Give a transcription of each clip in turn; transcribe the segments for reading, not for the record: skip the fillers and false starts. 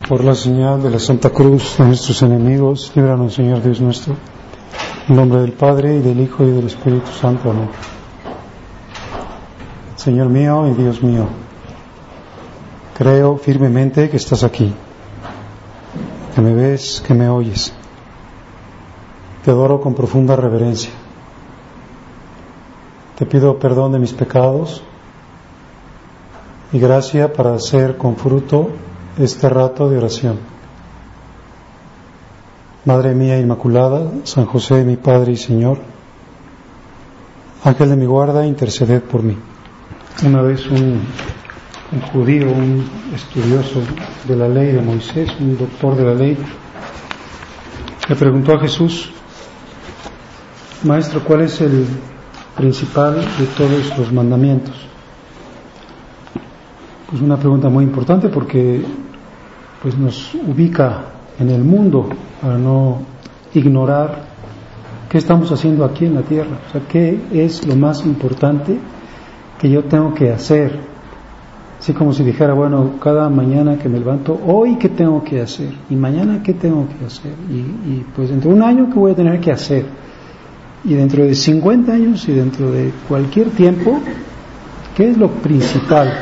Por la señal de la Santa Cruz de nuestros enemigos, líbranos, Señor Dios nuestro. En nombre del Padre, y del Hijo, y del Espíritu Santo. Amén. Señor mío y Dios mío, creo firmemente que estás aquí, que me ves, que me oyes. Te adoro con profunda reverencia. Te pido perdón de mis pecados y gracia para hacer con fruto este rato de oración. Madre mía Inmaculada, San José, mi Padre y Señor, Ángel de mi guarda, interceded por mí. Una vez un judío, un estudioso de la ley de Moisés, un doctor de la ley, le preguntó a Jesús: Maestro, ¿cuál es el principal de todos los mandamientos? Pues una pregunta muy importante porque pues nos ubica en el mundo para no ignorar qué estamos haciendo aquí en la tierra. O sea, qué es lo más importante que yo tengo que hacer. Así como si dijera, bueno, cada mañana que me levanto, hoy qué tengo que hacer, y mañana qué tengo que hacer, y pues dentro de un año qué voy a tener que hacer, y dentro de 50 años y dentro de cualquier tiempo, ¿qué es lo principal?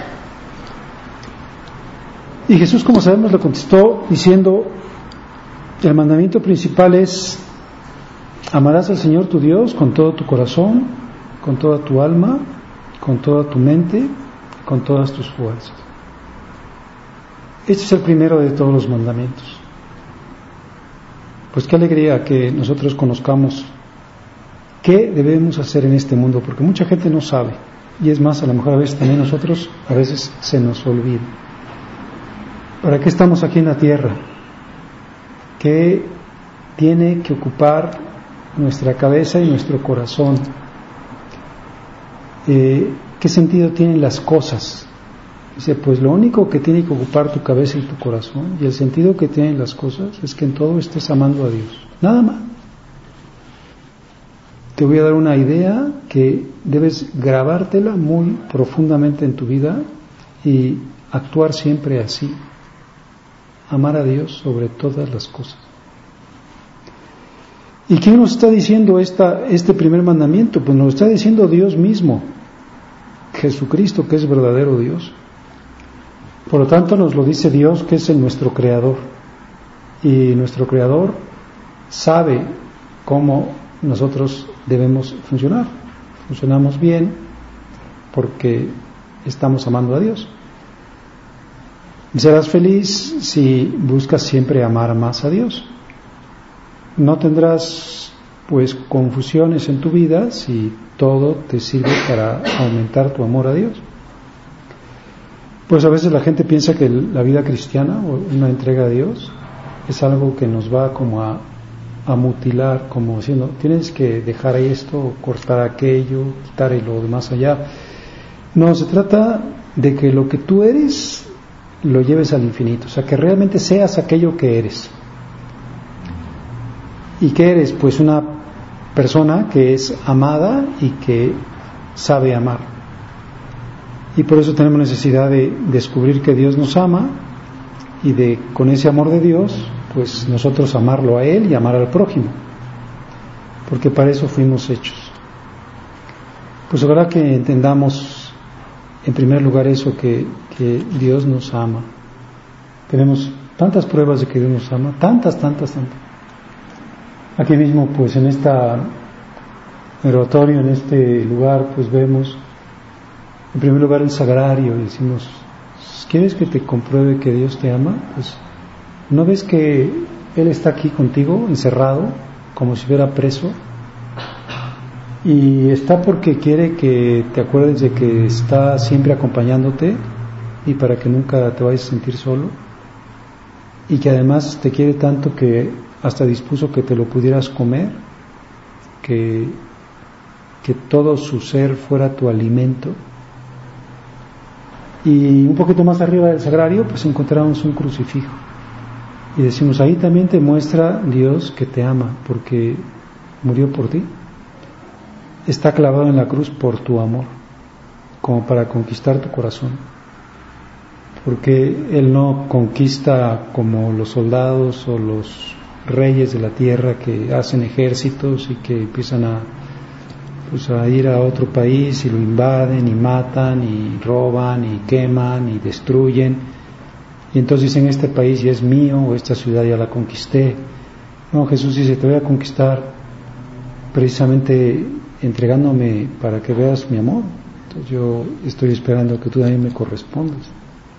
Y Jesús, como sabemos, le contestó diciendo: el mandamiento principal es: amarás al Señor tu Dios con todo tu corazón, con toda tu alma, con toda tu mente, con todas tus fuerzas. Este es el primero de todos los mandamientos. Pues qué alegría que nosotros conozcamos qué debemos hacer en este mundo, porque mucha gente no sabe, y es más, a lo mejor a veces también nosotros, a veces se nos olvida. ¿Para qué estamos aquí en la tierra? ¿Qué tiene que ocupar nuestra cabeza y nuestro corazón? ¿Qué sentido tienen las cosas? Dice, pues lo único que tiene que ocupar tu cabeza y tu corazón, y el sentido que tienen las cosas, es que en todo estés amando a Dios. Nada más. Te voy a dar una idea que debes grabártela muy profundamente en tu vida y actuar siempre así. Amar a Dios sobre todas las cosas. ¿Y quién nos está diciendo este primer mandamiento? Pues nos lo está diciendo Dios mismo, Jesucristo, que es verdadero Dios. Por lo tanto, nos lo dice Dios, que es nuestro Creador. Y nuestro Creador sabe cómo nosotros debemos funcionar. Funcionamos bien porque estamos amando a Dios. Serás feliz si buscas siempre amar más a Dios. No tendrás pues confusiones en tu vida si todo te sirve para aumentar tu amor a Dios. Pues a veces la gente piensa que la vida cristiana o una entrega a Dios es algo que nos va como a mutilar, como diciendo, tienes que dejar esto, cortar aquello, quitar lo demás allá. No, se trata de que lo que tú eres lo lleves al infinito, o sea, que realmente seas aquello que eres. ¿Y qué eres? Pues una persona que es amada y que sabe amar. Y por eso tenemos necesidad de descubrir que Dios nos ama y de, con ese amor de Dios, pues nosotros amarlo a Él y amar al prójimo, porque para eso fuimos hechos. Pues ahora que entendamos en primer lugar eso, que Dios nos ama. Tenemos tantas pruebas de que Dios nos ama, tantas. Aquí mismo, pues en esta oratorio, en este lugar, pues vemos en primer lugar el sagrario y decimos, ¿quieres que te compruebe que Dios te ama? Pues ¿no ves que Él está aquí contigo, encerrado, como si fuera preso? Y está porque quiere que te acuerdes de que está siempre acompañándote y para que nunca te vayas a sentir solo, y que además te quiere tanto que hasta dispuso que te lo pudieras comer, que todo su ser fuera tu alimento. Y un poquito más arriba del sagrario pues encontramos un crucifijo y decimos, ahí también te muestra Dios que te ama porque murió por ti. Está clavado en la cruz por tu amor, como para conquistar tu corazón. porque Él no conquista como los soldados o los reyes de la tierra que hacen ejércitos y que empiezan a ir a otro país y lo invaden y matan y roban y queman y destruyen, y entonces dicen este país ya es mío o esta ciudad ya la conquisté. No, Jesús dice te voy a conquistar precisamente entregándome para que veas mi amor. Entonces yo estoy esperando que tú también me correspondas.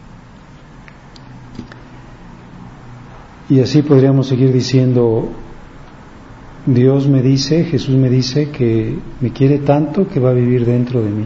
Y así podríamos seguir diciendo, Dios me dice, Jesús me dice que me quiere tanto que va a vivir dentro de mí,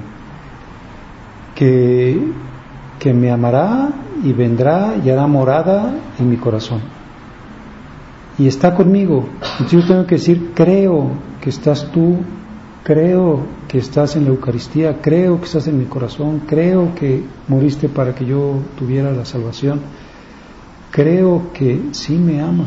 que me amará y vendrá y hará morada en mi corazón y está conmigo. Entonces yo tengo que decir, creo que estás tú, creo que estás en la Eucaristía, creo que estás en mi corazón, creo que moriste para que yo tuviera la salvación, creo que sí me amas.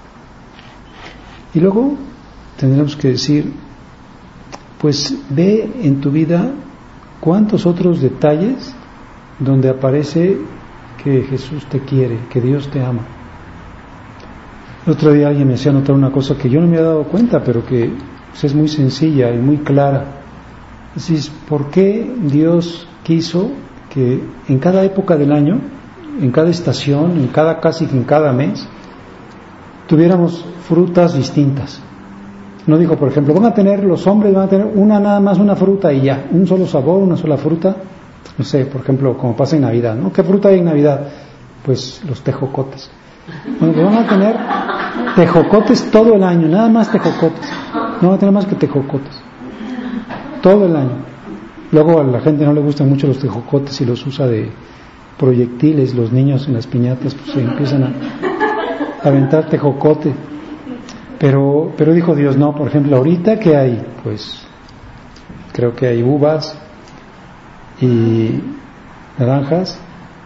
Y luego tendremos que decir, pues ve en tu vida cuántos otros detalles donde aparece que Jesús te quiere, que Dios te ama. El otro día alguien me hacía notar una cosa que yo no me había dado cuenta, pero que pues, es muy sencilla y muy clara. Es decir, ¿por qué Dios quiso que en cada época del año, en cada estación, casi que en cada mes, tuviéramos frutas distintas? No dijo, por ejemplo, los hombres van a tener nada más una fruta y ya, un solo sabor, una sola fruta. No sé, por ejemplo, como pasa en Navidad, ¿no? ¿Qué fruta hay en Navidad? Pues los tejocotes. Bueno, pues van a tener tejocotes todo el año, nada más tejocotes. No van a tener más que tejocotes. Todo el año. Luego a la gente no le gustan mucho los tejocotes y los usa de proyectiles. Los niños en las piñatas pues se empiezan a aventar tejocote. Pero dijo Dios, no, por ejemplo, ahorita ¿qué hay? Pues creo que hay uvas y naranjas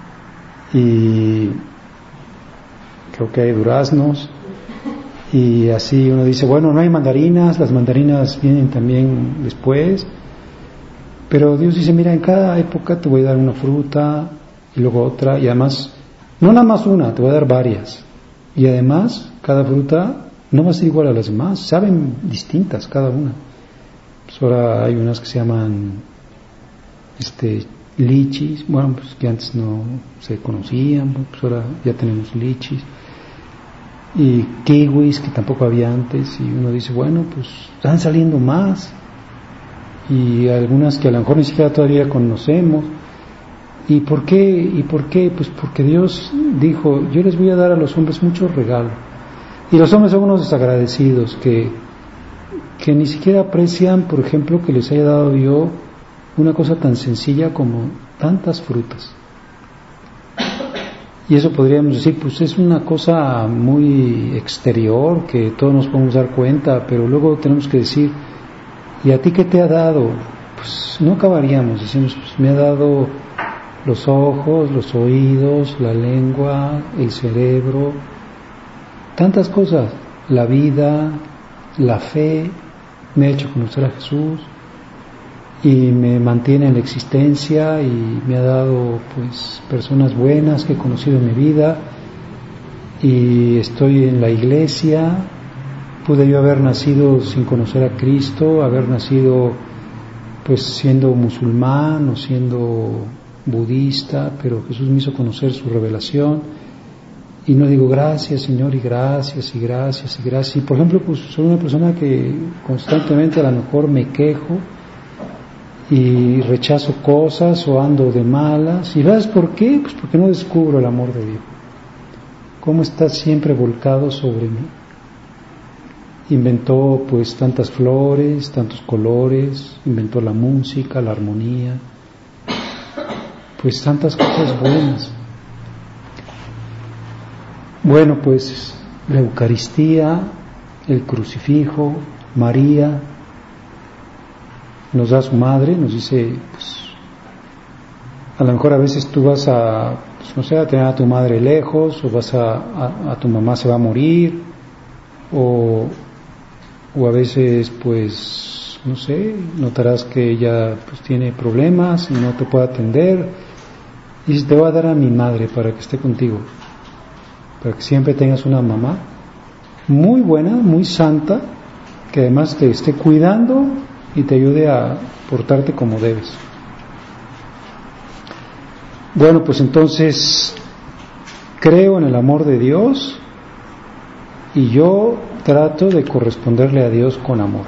y creo que hay duraznos, y así uno dice, bueno, no hay mandarinas, las mandarinas vienen también después, pero Dios dice, mira, en cada época te voy a dar una fruta y luego otra, y además, no nada más una, te voy a dar varias, y además cada fruta no va a ser igual a las demás, saben distintas cada una. Pues ahora hay unas que se llaman lichis, bueno, pues que antes no se conocían, pues ahora ya tenemos lichis, y kiwis que tampoco había antes, y uno dice, bueno, pues están saliendo más, y algunas que a lo mejor ni siquiera todavía conocemos. ¿Y por qué? Pues porque Dios dijo, yo les voy a dar a los hombres muchos regalos. Y los hombres son unos desagradecidos que ni siquiera aprecian, por ejemplo, que les haya dado yo una cosa tan sencilla como tantas frutas. Y eso podríamos decir, pues es una cosa muy exterior, que todos nos podemos dar cuenta, pero luego tenemos que decir, ¿y a ti qué te ha dado? Pues no acabaríamos, decimos, pues me ha dado los ojos, los oídos, la lengua, el cerebro, tantas cosas, la vida, la fe, me ha hecho conocer a Jesús y me mantiene en la existencia y me ha dado pues personas buenas que he conocido en mi vida y estoy en la iglesia. Pude yo haber nacido sin conocer a Cristo, haber nacido pues siendo musulmán o siendo budista, pero Jesús me hizo conocer su revelación. Y no digo gracias Señor y gracias y gracias y gracias. Y por ejemplo, pues soy una persona que constantemente a lo mejor me quejo y rechazo cosas o ando de malas. ¿Y sabes por qué? Pues porque no descubro el amor de Dios. Cómo está siempre volcado sobre mí. Inventó pues tantas flores, tantos colores, inventó la música, la armonía, pues tantas cosas buenas. Bueno, pues la Eucaristía, el crucifijo, María, nos da a su madre, nos dice, pues, a lo mejor a veces tú vas a, pues, no sé, a tener a tu madre lejos, o vas a tu mamá se va a morir, o a veces, pues, no sé, notarás que ella pues tiene problemas y no te puede atender, Y dice, te voy a dar a mi madre para que esté contigo, para que siempre tengas una mamá muy buena, muy santa, que además te esté cuidando y te ayude a portarte como debes. Bueno, pues entonces creo en el amor de Dios y yo trato de corresponderle a Dios con amor.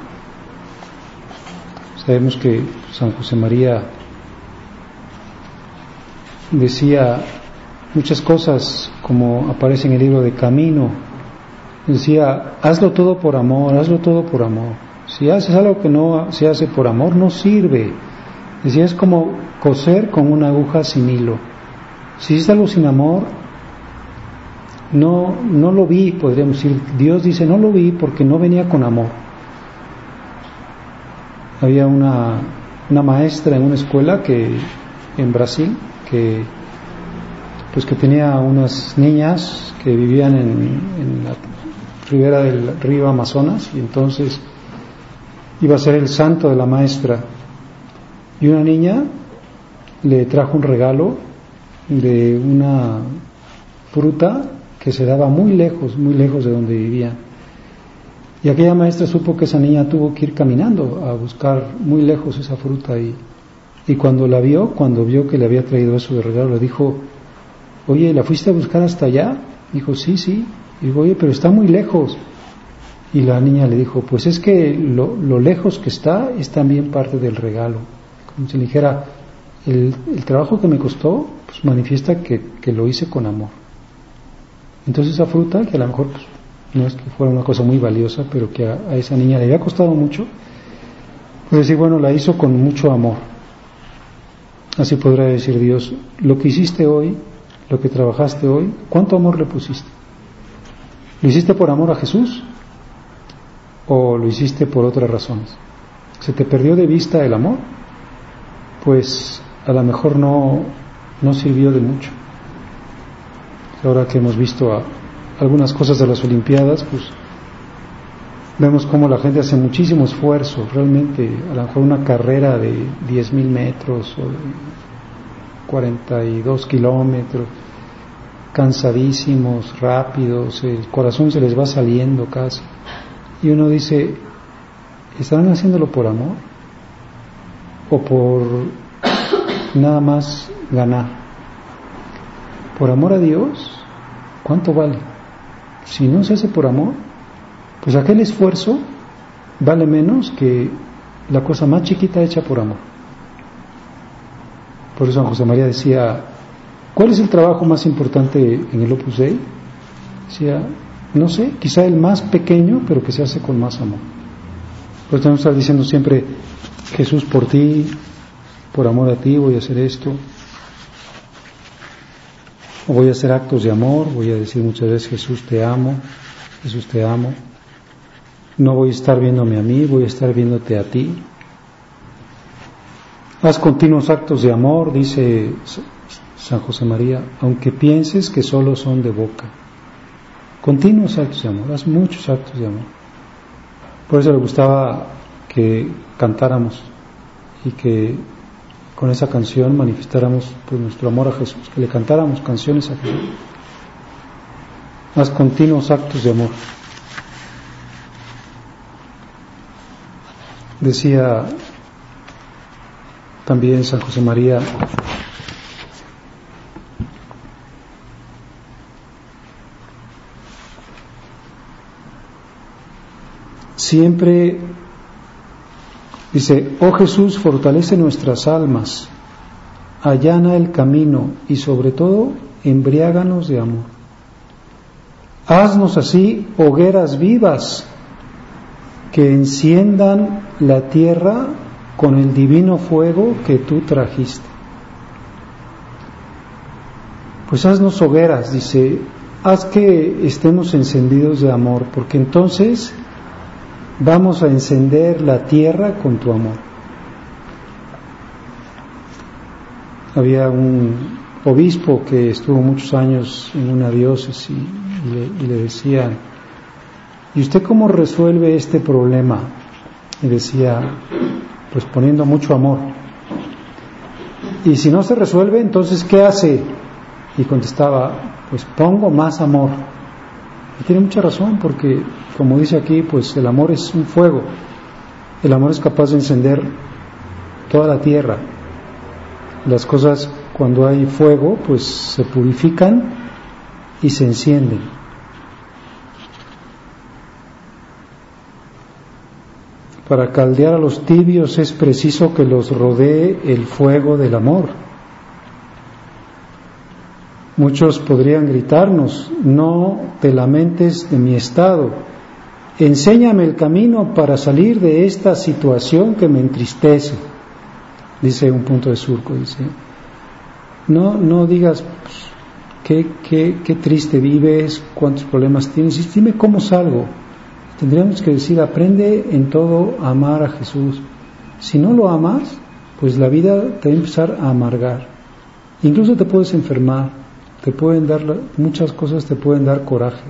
Sabemos que San José María decía muchas cosas, como aparece en el libro de Camino. Decía, hazlo todo por amor, hazlo todo por amor. Si haces algo que no se hace por amor, no sirve. Decía, es como coser con una aguja sin hilo. Si hiciste algo sin amor, no lo vi, podríamos decir. Dios dice, no lo vi porque no venía con amor. Había una maestra en una escuela en Brasil que tenía unas niñas que vivían en la ribera del río Amazonas, y entonces iba a ser el santo de la maestra, y una niña le trajo un regalo de una fruta que se daba muy lejos de donde vivía, y aquella maestra supo que esa niña tuvo que ir caminando a buscar muy lejos esa fruta, y cuando vio que le había traído eso de regalo, le dijo, oye, ¿la fuiste a buscar hasta allá? Dijo, sí. Y dijo, oye, pero está muy lejos. Y la niña le dijo, pues es que lo lejos que está es también parte del regalo. Como si le dijera, el trabajo que me costó, pues manifiesta que lo hice con amor. Entonces esa fruta, que a lo mejor pues, no es que fuera una cosa muy valiosa, pero que a esa niña le había costado mucho, pues decir, bueno, la hizo con mucho amor. Así podrá decir Dios, lo que hiciste hoy, lo que trabajaste hoy, ¿cuánto amor le pusiste? ¿Lo hiciste por amor a Jesús? ¿O lo hiciste por otras razones? ¿Se te perdió de vista el amor? Pues a lo mejor no sirvió de mucho. Ahora que hemos visto algunas cosas de las Olimpiadas, pues vemos cómo la gente hace muchísimo esfuerzo, realmente, a lo mejor una carrera de 10,000 metros o de 42 kilómetros, cansadísimos, rápidos, el corazón se les va saliendo casi, y uno dice, ¿estarán haciéndolo por amor? ¿O por nada más ganar? Por amor a Dios, ¿cuánto vale? Si no se hace por amor, pues aquel esfuerzo vale menos que la cosa más chiquita hecha por amor. Por eso San José María decía, ¿cuál es el trabajo más importante en el Opus Dei? Decía, no sé, quizá el más pequeño, pero que se hace con más amor. Por eso tenemos que estar diciendo siempre, Jesús, por ti, por amor a ti voy a hacer esto, o voy a hacer actos de amor, voy a decir muchas veces, Jesús te amo, Jesús te amo. No voy a estar viéndome a mí, voy a estar viéndote a ti. Haz continuos actos de amor, dice San José María, aunque pienses que solo son de boca. Continuos actos de amor, haz muchos actos de amor. Por eso le gustaba que cantáramos y que con esa canción manifestáramos pues, nuestro amor a Jesús, que le cantáramos canciones a Jesús. Haz continuos actos de amor. Decía también San José María, siempre dice, oh Jesús, fortalece nuestras almas, allana el camino y sobre todo embriáganos de amor. Haznos así hogueras vivas que enciendan la tierra con el divino fuego que tú trajiste. Pues haznos hogueras, dice, haz que estemos encendidos de amor, porque entonces vamos a encender la tierra con tu amor. Había un obispo que estuvo muchos años en una diócesis y le decían, ¿y usted cómo resuelve este problema? Y decía, pues poniendo mucho amor. Y si no se resuelve, entonces ¿qué hace? Y contestaba, pues pongo más amor. Y tiene mucha razón, porque como dice aquí, pues el amor es un fuego. El amor es capaz de encender toda la tierra. Las cosas, cuando hay fuego, pues se purifican y se encienden. Para caldear a los tibios es preciso que los rodee el fuego del amor. Muchos podrían gritarnos, no te lamentes de mi estado, enséñame el camino para salir de esta situación que me entristece. Dice un punto de surco, dice, no digas pues, qué triste vives, cuántos problemas tienes, dime cómo salgo. Tendríamos que decir, aprende en todo a amar a Jesús. Si no lo amas, pues la vida te va a empezar a amargar. Incluso te puedes enfermar, te pueden dar, muchas cosas te pueden dar coraje.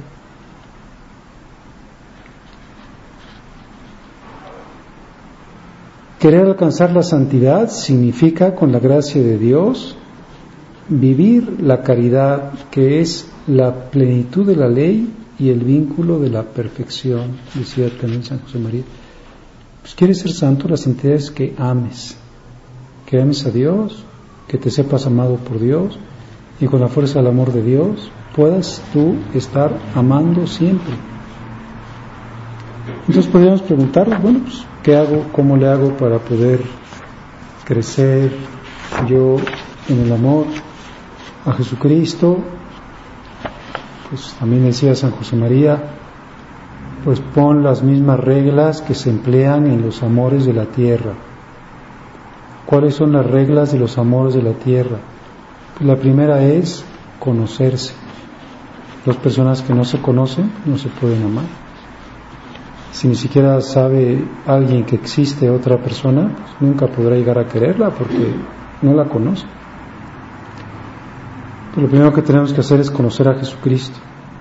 Querer alcanzar la santidad significa, con la gracia de Dios, vivir la caridad, que es la plenitud de la ley y el vínculo de la perfección, decía también San José María. Pues quieres ser santo, la santidad es que ames a Dios, que te sepas amado por Dios, y con la fuerza del amor de Dios puedas tú estar amando siempre. Entonces podríamos preguntarnos, bueno, pues, ¿qué hago? ¿Cómo le hago para poder crecer yo en el amor a Jesucristo? Pues también decía San José María, pues pon las mismas reglas que se emplean en los amores de la tierra. ¿Cuáles son las reglas de los amores de la tierra? Pues la primera es conocerse. Las personas que no se conocen no se pueden amar. Si ni siquiera sabe alguien que existe otra persona, pues nunca podrá llegar a quererla porque no la conoce. Pero lo primero que tenemos que hacer es conocer a Jesucristo,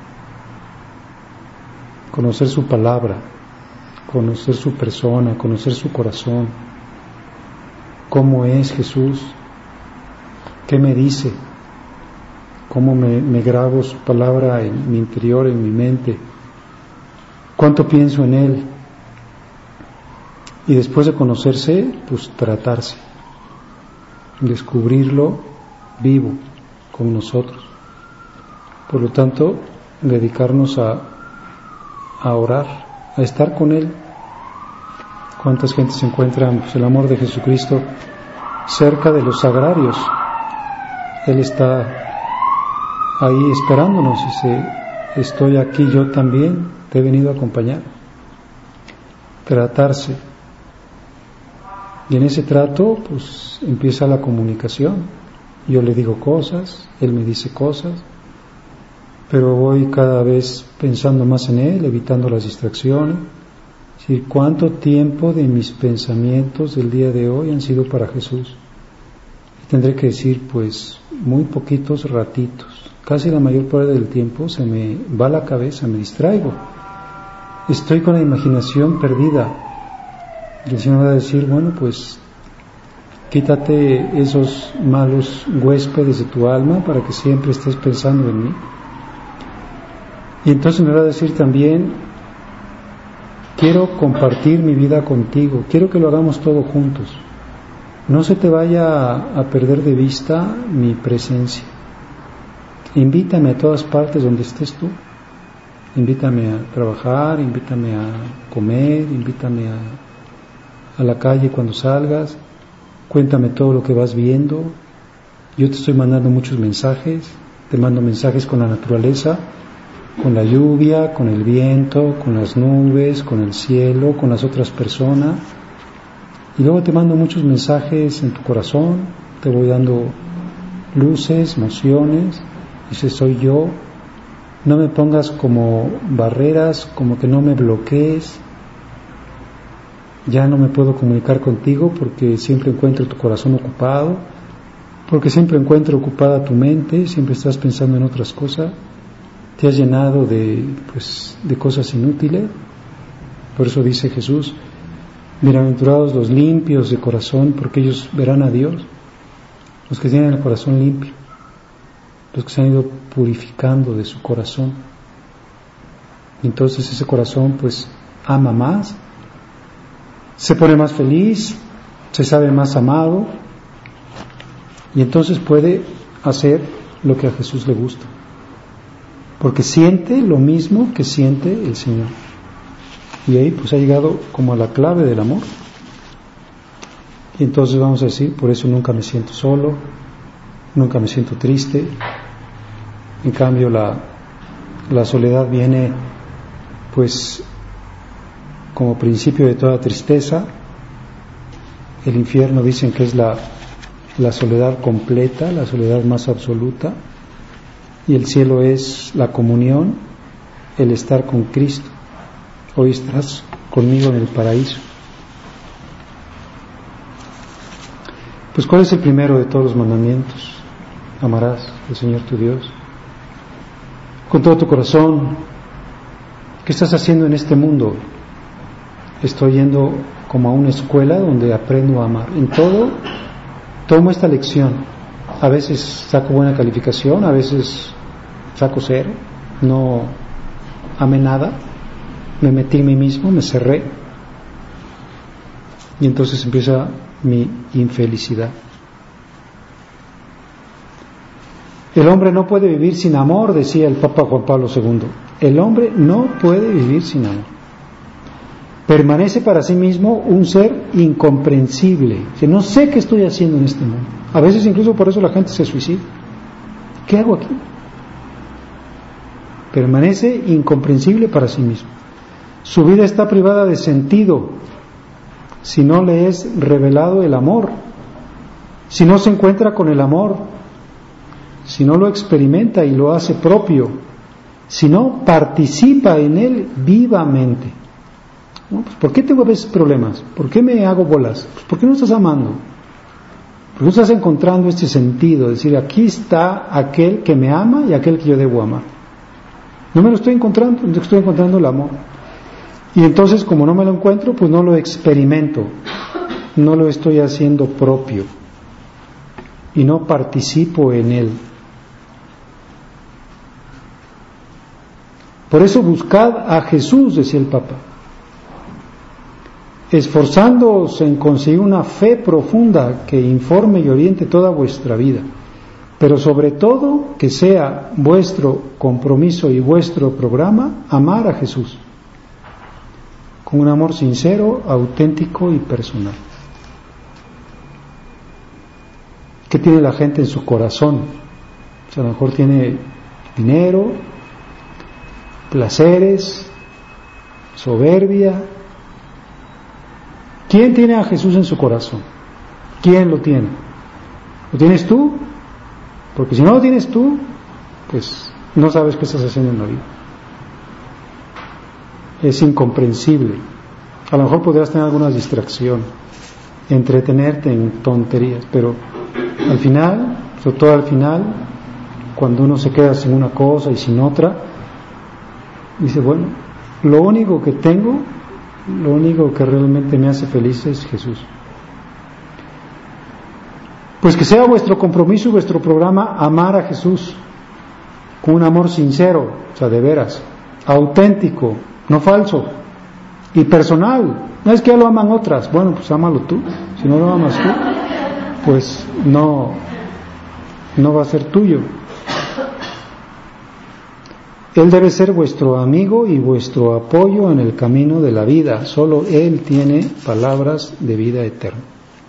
conocer su palabra, conocer su persona, conocer su corazón, cómo es Jesús, qué me dice, cómo me grabo su palabra en mi interior, en mi mente, cuánto pienso en Él. Y después de conocerse, pues tratarse, descubrirlo vivo con nosotros. Por lo tanto, dedicarnos a orar, a estar con Él. ¿Cuántas gentes se encuentran pues, el amor de Jesucristo cerca de los sagrarios? Él está ahí esperándonos y dice, estoy aquí yo también, te he venido a acompañar. Tratarse. Y en ese trato, pues empieza la comunicación. Yo le digo cosas, Él me dice cosas, pero voy cada vez pensando más en Él, evitando las distracciones. Es decir, ¿cuánto tiempo de mis pensamientos del día de hoy han sido para Jesús? Y tendré que decir, pues, muy poquitos ratitos. Casi la mayor parte del tiempo se me va la cabeza, me distraigo. Estoy con la imaginación perdida. Y el Señor va a decir, bueno, pues, quítate esos malos huéspedes de tu alma para que siempre estés pensando en mí. Y entonces me va a decir también, quiero compartir mi vida contigo, quiero que lo hagamos todos juntos. No se te vaya a perder de vista mi presencia. Invítame a todas partes donde estés tú. Invítame a trabajar, invítame a comer, invítame a la calle cuando salgas. Cuéntame todo lo que vas viendo. Yo te estoy mandando muchos mensajes. Te mando mensajes con la naturaleza, con la lluvia, con el viento, con las nubes, con el cielo, con las otras personas. Y luego te mando muchos mensajes en tu corazón. Te voy dando luces, emociones. Ese soy yo. No me pongas como barreras, como que no me bloquees. Ya no me puedo comunicar contigo porque siempre encuentro tu corazón ocupado, porque siempre encuentro ocupada tu mente, siempre estás pensando en otras cosas, te has llenado de cosas inútiles. Por eso dice Jesús, bienaventurados los limpios de corazón, porque ellos verán a Dios. los que tienen el corazón limpio, los que se han ido purificando de su corazón. Y entonces ese corazón pues ama más, se pone más feliz, se sabe más amado, y entonces puede hacer lo que a Jesús le gusta, porque siente lo mismo que siente el Señor. Y ahí pues ha llegado como a la clave del amor. Y entonces vamos a decir, por eso nunca me siento solo, nunca me siento triste. En cambio la soledad viene pues como principio de toda tristeza. El infierno dicen que es la soledad completa, la soledad más absoluta, y el cielo es la comunión, el estar con Cristo. Hoy estás conmigo en el paraíso. Pues ¿cuál es el primero de todos los mandamientos? Amarás al Señor tu Dios con todo tu corazón. ¿Qué estás haciendo en este mundo? Estoy yendo como a una escuela donde aprendo a amar. En todo tomo esta lección. A veces saco buena calificación, a veces saco 0, no amé nada, me metí en mí mismo, me cerré, y entonces empieza mi infelicidad. El hombre no puede vivir sin amor, decía el Papa Juan Pablo II. El hombre no puede vivir sin amor. Permanece para sí mismo un ser incomprensible, que no sé qué estoy haciendo en este mundo. A veces incluso por eso la gente se suicida. ¿Qué hago aquí? Permanece incomprensible para sí mismo. Su vida está privada de sentido si no le es revelado el amor, si no se encuentra con el amor, si no lo experimenta y lo hace propio, si no participa en él vivamente. ¿No? Pues, ¿por qué tengo a veces problemas? ¿Por qué me hago bolas? Pues, ¿por qué no estás amando? ¿Por qué no estás encontrando este sentido? Es decir, aquí está aquel que me ama y aquel que yo debo amar. No me lo estoy encontrando, no estoy encontrando el amor. Y entonces, como no me lo encuentro, pues no lo experimento, no lo estoy haciendo propio y no participo en él. Por eso buscad a Jesús, decía el Papa, esforzándoos en conseguir una fe profunda que informe y oriente toda vuestra vida, pero sobre todo que sea vuestro compromiso y vuestro programa amar a Jesús con un amor sincero, auténtico y personal. ¿Qué tiene la gente en su corazón? O sea, a lo mejor tiene dinero, placeres, soberbia. ¿Quién tiene a Jesús en su corazón? ¿Quién lo tiene? ¿Lo tienes tú? Porque si no lo tienes tú, pues no sabes qué estás haciendo en la vida. Es incomprensible. A lo mejor podrás tener alguna distracción, entretenerte en tonterías, pero al final, sobre todo al final, cuando uno se queda sin una cosa y sin otra, dice, bueno, lo único que tengo, lo único que realmente me hace feliz es Jesús. Pues que sea vuestro compromiso y vuestro programa amar a Jesús con un amor sincero, o sea, de veras, auténtico, no falso, y personal. No es que ya lo aman otras, bueno, pues ámalo tú. Si no lo amas tú, pues no va a ser tuyo. Él debe ser vuestro amigo y vuestro apoyo en el camino de la vida. Solo Él tiene palabras de vida eterna.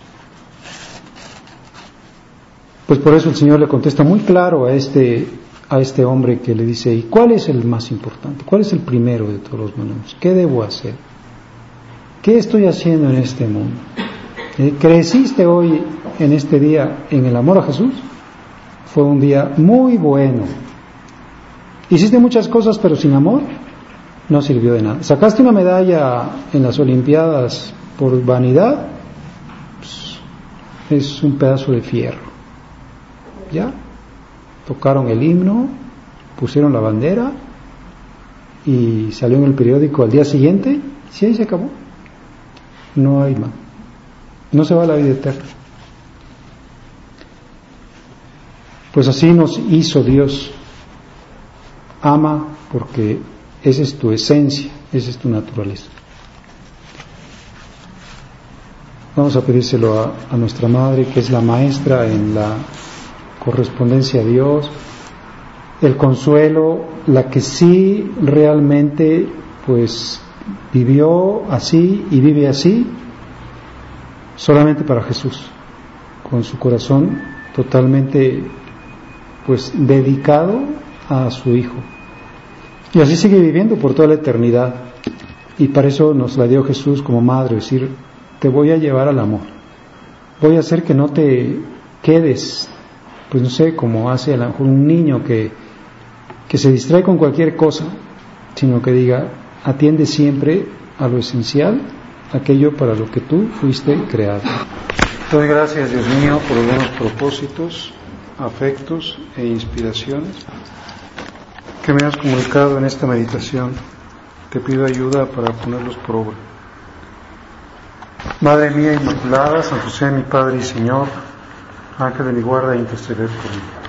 Pues por eso el Señor le contesta muy claro a este hombre que le dice, ¿y cuál es el más importante? ¿Cuál es el primero de todos los mandamientos? ¿Qué debo hacer? ¿Qué estoy haciendo en este mundo? ¿Creciste hoy en este día en el amor a Jesús? Fue un día muy bueno. Hiciste muchas cosas, pero sin amor no sirvió de nada. Sacaste una medalla en las Olimpiadas por vanidad, pues, es un pedazo de fierro. ¿Ya? Tocaron el himno, pusieron la bandera y salió en el periódico al día siguiente, sí, ahí se acabó. No hay más. No se va a la vida eterna. Pues así nos hizo Dios. Ama porque esa es tu esencia, esa es tu naturaleza. Vamos a pedírselo a nuestra Madre, que es la maestra en la correspondencia a Dios, el consuelo, la que sí realmente pues vivió así y vive así solamente para Jesús, con su corazón totalmente pues dedicado a su Hijo, y así sigue viviendo por toda la eternidad, y para eso nos la dio Jesús como madre, es decir, te voy a llevar al amor, voy a hacer que no te quedes, pues no sé, como hace a lo mejor un niño que se distrae con cualquier cosa, sino que diga, atiende siempre a lo esencial, aquello para lo que tú fuiste creado. Te doy gracias, Dios mío, por los buenos propósitos, afectos e inspiraciones que me has comunicado en esta meditación. Te pido ayuda para ponerlos por obra. Madre mía Inmaculada, San José, mi Padre y Señor, Ángel de mi guarda, interceder por mí.